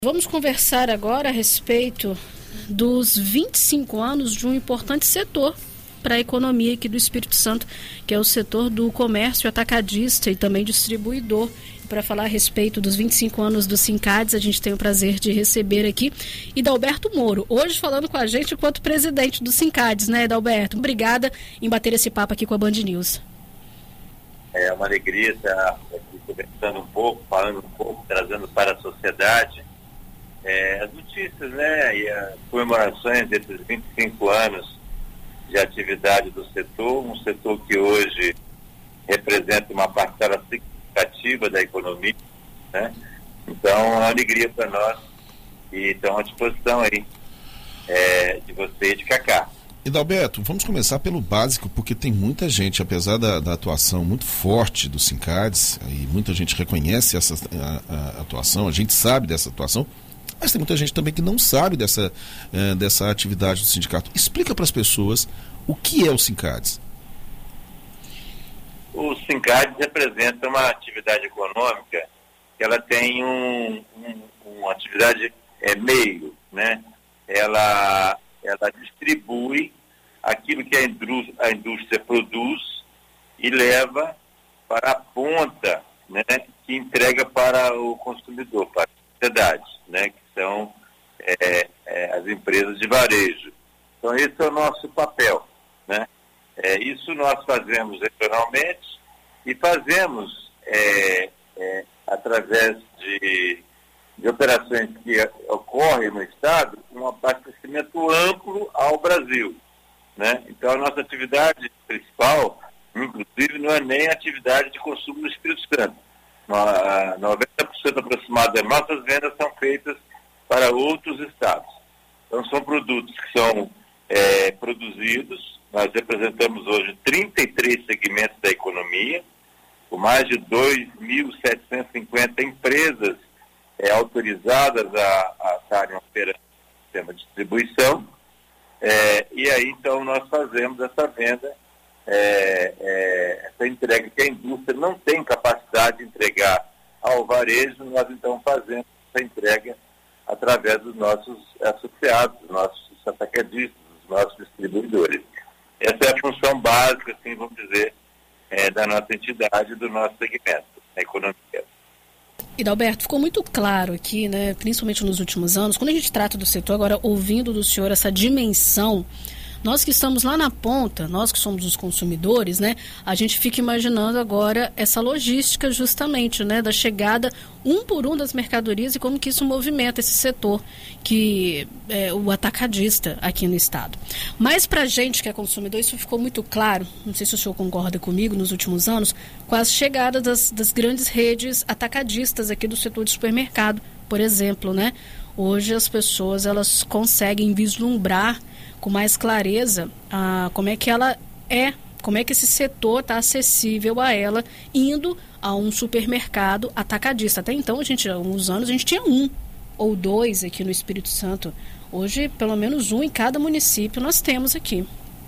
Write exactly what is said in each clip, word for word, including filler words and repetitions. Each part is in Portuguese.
Vamos conversar agora a respeito dos vinte e cinco anos de um importante setor para a economia aqui do Espírito Santo, que é o setor do comércio atacadista e também distribuidor. Para falar a respeito dos vinte e cinco anos do Sincades, a gente tem o prazer de receber aqui Idalberto Moro, hoje falando com a gente enquanto presidente do Sincades, né, Idalberto? Obrigada em bater esse papo aqui com a Band News. É uma alegria estar aqui conversando um pouco, falando um pouco, trazendo para a sociedade É, as notícias, né, e as comemorações desses vinte e cinco anos de atividade do setor, um setor que hoje representa uma parcela significativa da economia, né? Então, é uma alegria para nós e estamos à disposição aí é, de você e de Cacá. Idalberto, vamos começar pelo básico, porque tem muita gente, apesar da, da atuação muito forte do Sincades, e muita gente reconhece essa a, a atuação, a gente sabe dessa atuação, mas tem muita gente também que não sabe dessa, uh, dessa atividade do sindicato. Explica para as pessoas o que é o Sincades. O Sincades representa uma atividade econômica que ela tem um, um, uma atividade é, meio, né? Ela, ela distribui aquilo que a indústria, a indústria produz e leva para a ponta, né? Que entrega para o consumidor, para a sociedade, né? Que são é, é, as empresas de varejo. Então, esse é o nosso papel, né? É, isso nós fazemos regionalmente e fazemos é, é, através de, de operações que ocorrem no Estado, um abastecimento amplo ao Brasil, né? Então, a nossa atividade principal, inclusive, não é nem atividade de consumo no Espírito Santo. noventa por cento aproximado das nossas vendas são feitas para outros estados. Então, são produtos que são é, produzidos. Nós representamos hoje trinta e três segmentos da economia, com mais de dois mil setecentas e cinquenta empresas é, autorizadas a, a estarem operando no sistema de distribuição. É, e aí, então, nós fazemos essa venda, é, é, essa entrega que a indústria não tem capacidade de entregar ao varejo, nós, então, fazemos essa entrega através dos nossos associados, dos nossos atacadistas, dos nossos distribuidores. Essa é a função básica, assim, vamos dizer, é, da nossa entidade, do nosso segmento, a economia. Idalberto, ficou muito claro aqui, né, principalmente nos últimos anos, quando a gente trata do setor, agora ouvindo do senhor essa dimensão, nós que estamos lá na ponta, nós que somos os consumidores, né, a gente fica imaginando agora essa logística justamente, né, da chegada um por um das mercadorias e como que isso movimenta esse setor, que é o atacadista aqui no estado. Mas para a gente que é consumidor, isso ficou muito claro, não sei se o senhor concorda comigo, nos últimos anos, com a chegada das, das grandes redes atacadistas aqui do setor de supermercado, por exemplo, né? Hoje as pessoas, elas conseguem vislumbrar com mais clareza ah, como é que ela é, como é que esse setor está acessível a ela, indo a um supermercado atacadista. Até então, a gente, há uns anos, a gente tinha um ou dois aqui no Espírito Santo. Hoje, pelo menos um em cada município nós temos aqui.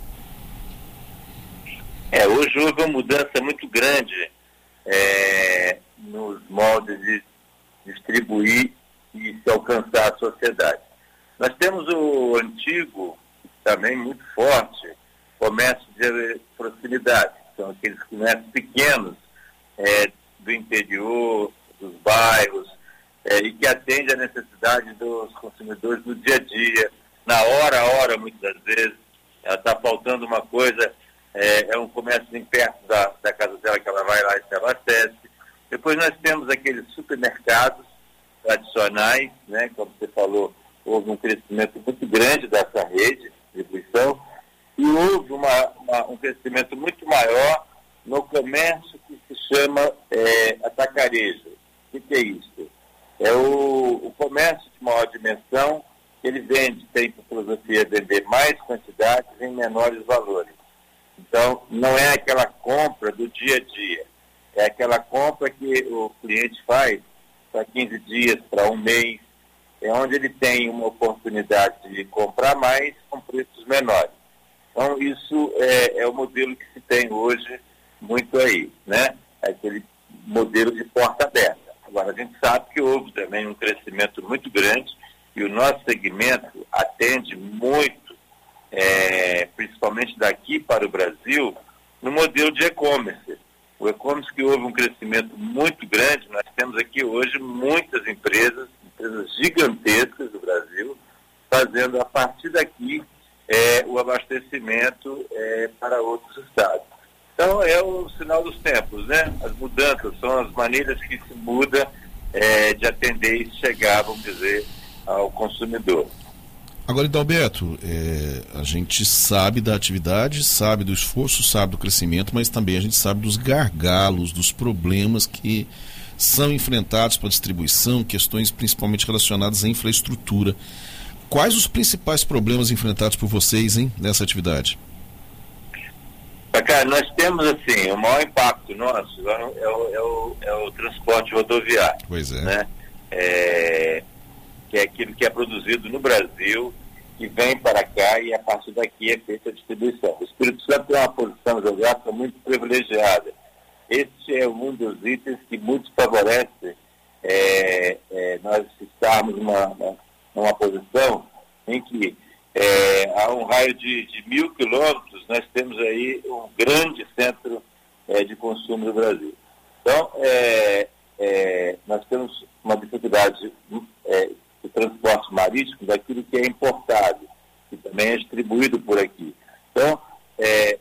É, hoje houve uma mudança muito grande é, nos moldes de distribuir e se alcançar a sociedade. Nós temos o antigo, também muito forte, comércio de proximidade. São aqueles comércios pequenos é, do interior, dos bairros, é, e que atende à necessidade dos consumidores no dia a dia, na hora a hora, muitas das vezes. Ela está faltando uma coisa, é, é um comércio bem perto da, da casa dela, que ela vai lá e se abastece. Depois nós temos aqueles supermercados tradicionais, né, como você falou, houve um crescimento muito grande dessa rede de distribuição e houve uma, uma, um crescimento muito maior no comércio que se chama é, atacarejo. O que é isso? É o, o comércio de maior dimensão, ele vende, tem por filosofia vender mais quantidades em menores valores. Então, não é aquela compra do dia a dia, é aquela compra que o cliente faz para quinze dias, para um mês, é onde ele tem uma oportunidade de comprar mais com preços menores. Então, isso é, é o modelo que se tem hoje muito aí, né? Aquele modelo de porta aberta. Agora, a gente sabe que houve também um crescimento muito grande e o nosso segmento atende muito, é, principalmente daqui para o Brasil, no modelo de e-commerce. O e-commerce que houve um crescimento muito grande, nós temos aqui hoje muitas empresas, empresas gigantescas do Brasil, fazendo a partir daqui é, o abastecimento é, para outros estados. Então é o sinal dos tempos, né? As mudanças são as maneiras que se muda é, de atender e chegar, vamos dizer, ao consumidor. Agora, Idalberto, é, a gente sabe da atividade, sabe do esforço, sabe do crescimento, mas também a gente sabe dos gargalos, dos problemas que são enfrentados para a distribuição, questões principalmente relacionadas à infraestrutura. Quais os principais problemas enfrentados por vocês, hein, nessa atividade? Cara, nós temos, assim, o maior impacto nosso é o, é o, é o transporte rodoviário. Pois é. Né? É, que é aquilo que é produzido no Brasil, que vem para cá e a partir daqui é feita a distribuição. O Espírito Santo tem uma posição geográfica muito privilegiada. Este é um dos itens que muito favorece é, é, nós estarmos numa, numa posição em que é, há um raio de, de mil quilômetros, nós temos aí um grande centro é, de consumo do Brasil. Então, é, é, nós temos uma dificuldade é, de transporte marítimo daquilo que é importado, que também é distribuído por aqui. Então, é,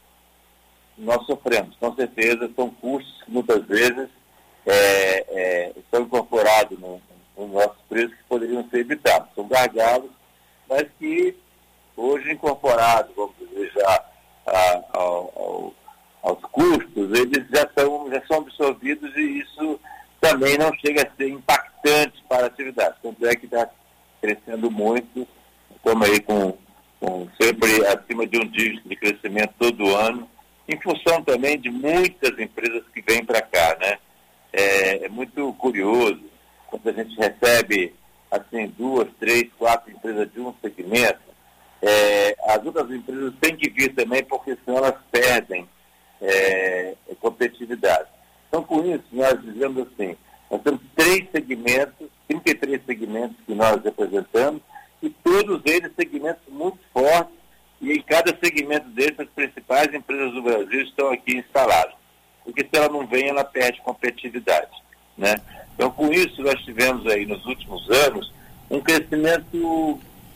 nós sofremos, com certeza, são custos que muitas vezes é, é, estão incorporados no, no nosso preço que poderiam ser evitados. São gargalos, mas que hoje incorporados, vamos dizer, já a, ao, ao, aos custos, eles já são, já são absorvidos e isso também não chega a ser impactante para a atividade. Tanto é que está crescendo muito, estamos aí com, com sempre acima de um dígito de crescimento todo ano, em função também de muitas empresas que vêm para cá, né? É, é muito curioso, quando a gente recebe, assim, duas, três, quatro empresas de um segmento, é, as outras empresas têm que vir também, porque senão elas perdem é, competitividade. Então, com isso, nós dizemos assim, nós temos três segmentos, trinta e três segmentos que nós representamos, e todos eles segmentos muito fortes, e em cada segmento desses, as principais empresas do Brasil estão aqui instaladas. Porque se ela não vem, ela perde competitividade, né? Então, com isso, nós tivemos aí, nos últimos anos, um crescimento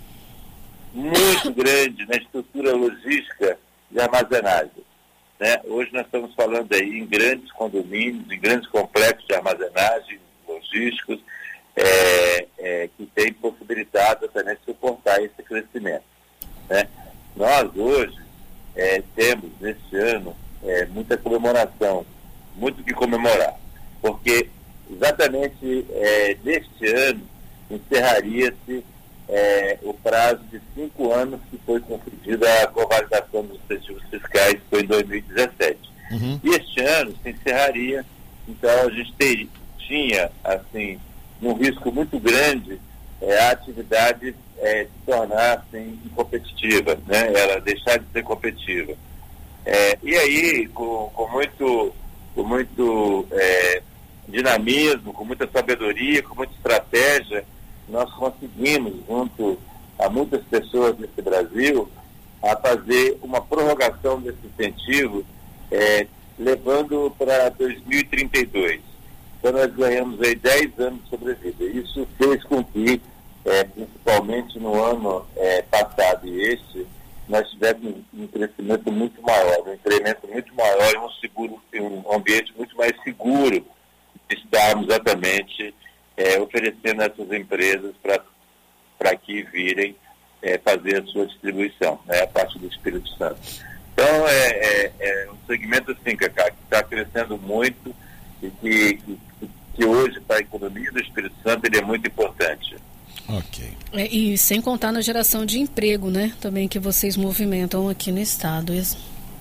muito grande na estrutura logística de armazenagem, né? Hoje nós estamos falando aí em grandes condomínios, em grandes complexos de armazenagem logísticos, é, é, que têm possibilitado também suportar esse crescimento, né? Nós hoje é, temos, neste ano, é, muita comemoração, muito que comemorar, porque exatamente é, neste ano encerraria-se é, o prazo de cinco anos que foi concedida a convalidação dos incentivos fiscais, que foi em dois mil e dezessete. Uhum. E este ano se encerraria, então a gente ter, tinha, assim, um risco muito grande é, a atividade é, se tornar assim, incompetitiva, né? Ela deixar de ser competitiva. É, e aí, com, com muito, com muito é, dinamismo, com muita sabedoria, com muita estratégia, nós conseguimos, junto a muitas pessoas nesse Brasil, a fazer uma prorrogação desse incentivo, é, levando para dois mil e trinta e dois. Então nós ganhamos aí dez anos de sobrevida. Isso fez com que, é, principalmente no ano é, passado e este, nós tivemos um crescimento muito maior, um incremento muito maior e um, seguro, um ambiente muito mais seguro de estarmos exatamente é, oferecendo a essas empresas para que virem é, fazer a sua distribuição, né, a parte do Espírito Santo. Então é, é, é um segmento assim, Cacá, que está crescendo muito e que, que, que hoje para a economia do Espírito Santo ele é muito importante. Ok. É, e sem contar na geração de emprego, né? Também que vocês movimentam aqui no estado. Isso.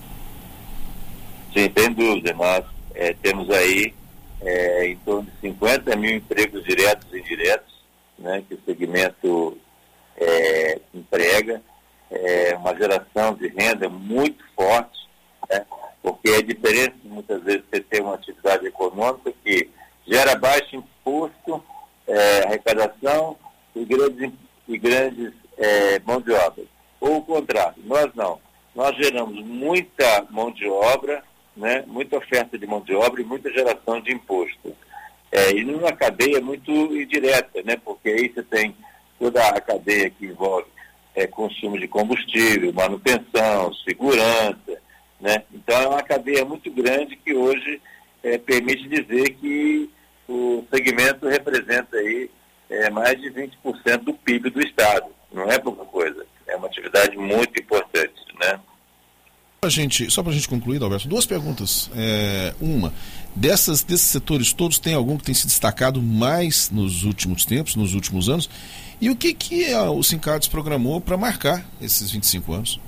Sim, sem dúvida. Nós é, temos aí é, em torno de cinquenta mil empregos diretos e indiretos, né? Que o segmento é, emprega. É uma geração de renda muito forte, né? Porque é diferente muitas vezes você ter uma atividade econômica que gera baixo imposto, é, arrecadação e grandes, e grandes é, mão de obra. Ou o contrário, nós não. Nós geramos muita mão de obra, né, muita oferta de mão de obra e muita geração de imposto. É, e numa cadeia muito indireta, né, porque aí você tem toda a cadeia que envolve é, consumo de combustível, manutenção, segurança, né? Então é uma cadeia muito grande que hoje é, permite dizer que o segmento representa aí é, mais de vinte por cento do P I B do Estado. Não é pouca coisa, é uma atividade muito importante, né? A gente, só para a gente concluir, Alberto, duas perguntas. É, uma, dessas, desses setores todos, tem algum que tem se destacado mais nos últimos tempos, nos últimos anos? E o que, que a, o Sincardes programou para marcar esses vinte e cinco anos?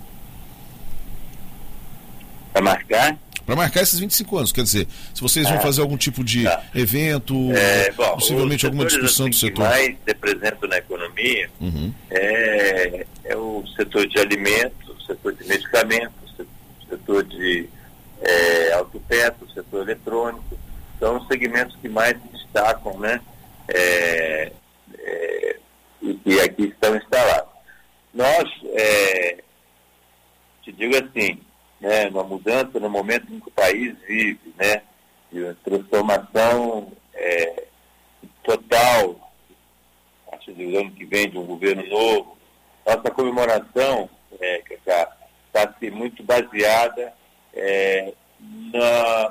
Para marcar? Para marcar esses vinte e cinco anos, quer dizer, se vocês vão ah, fazer algum tipo de tá. evento, é, bom, possivelmente alguma discussão assim, do setor. O que mais representa na economia uhum. é, é o setor de alimentos, o setor de medicamentos, o setor de é, autopeço, o setor eletrônico. São os segmentos que mais se destacam, né? É, é, e que aqui estão instalados. Nós, é, te digo assim, né, uma mudança no momento em que o país vive, né, de uma transformação é, total, acho que o ano que vem, de um governo novo. Nossa comemoração, é, está assim, muito baseada é, na,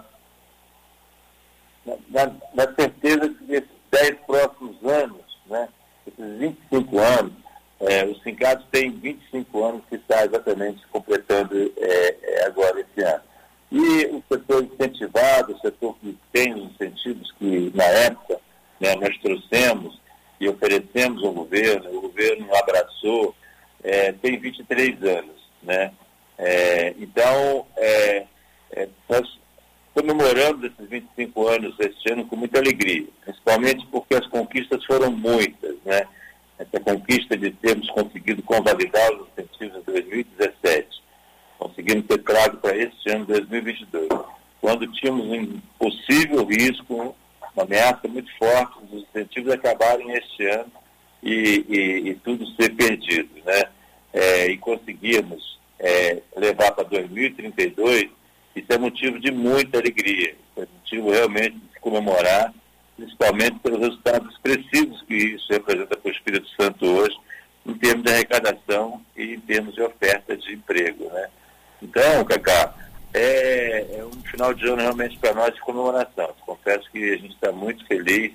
na, na certeza de que esses dez próximos anos, né, esses vinte e cinco anos, é, o Sincardes tem vinte e cinco anos que está exatamente completando é, é, agora esse ano. E o setor incentivado, o setor que tem os incentivos que na época, né, nós trouxemos e oferecemos ao governo, o governo abraçou, é, tem vinte e três anos. Né? É, então, é, é, nós comemoramos esses vinte e cinco anos este ano com muita alegria, principalmente porque as conquistas foram muitas, né? Essa conquista de termos conseguido convalidar os incentivos em dois mil e dezessete, conseguimos ter trago para este ano, dois mil e vinte e dois, quando tínhamos um possível risco, uma ameaça muito forte dos incentivos acabarem este ano e, e, e tudo ser perdido, né? É, e conseguimos é, levar para dois mil e trinta e dois, isso é motivo de muita alegria, é motivo realmente de se comemorar, principalmente pelos resultados expressivos que isso representa para o Espírito Santo hoje, em termos de arrecadação e em termos de oferta de emprego, né? Então, Cacá, é, é um final de ano realmente para nós de comemoração. Confesso que a gente está muito feliz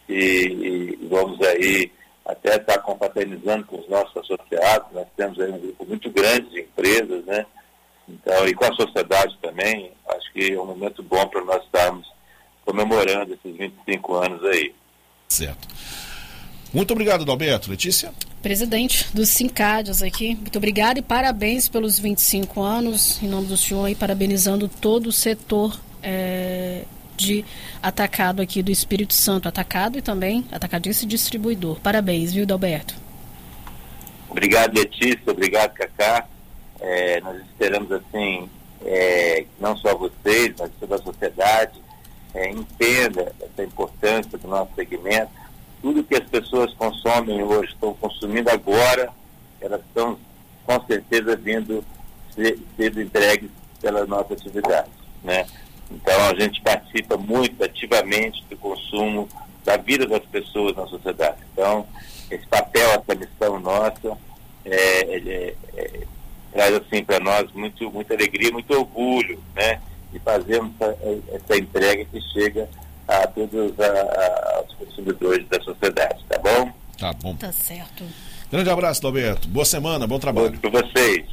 e, e vamos aí até estar confraternizando com os nossos associados. Nós temos aí um grupo muito grande de empresas, né? Então, e com a sociedade também, acho que é um momento bom para nós estarmos comemorando esses vinte e cinco anos aí. Certo. Muito obrigado, Adalberto. Letícia? Presidente do Sincardes aqui, muito obrigado e parabéns pelos vinte e cinco anos, em nome do senhor, aí, parabenizando todo o setor é, de atacado aqui do Espírito Santo, atacado e também atacadista e distribuidor. Parabéns, viu, Adalberto? Obrigado, Letícia, obrigado, Cacá. É, nós esperamos, assim, é, não só vocês, mas toda a sociedade é, entenda essa importância do nosso segmento. Tudo que as pessoas consomem hoje, estão consumindo agora, elas estão com certeza vindo ser, sendo entregues pela nossa atividade, né? Então a gente participa muito ativamente do consumo, da vida das pessoas na sociedade. Então esse papel, essa missão nossa, é, é, é, traz assim para nós muito, muita alegria, muito orgulho, né? De fazermos essa, essa entrega que chega a todos a, a, os consumidores da sociedade, tá bom? Tá bom. Tá certo. Grande abraço, Adalberto. Boa semana, bom trabalho. Para vocês.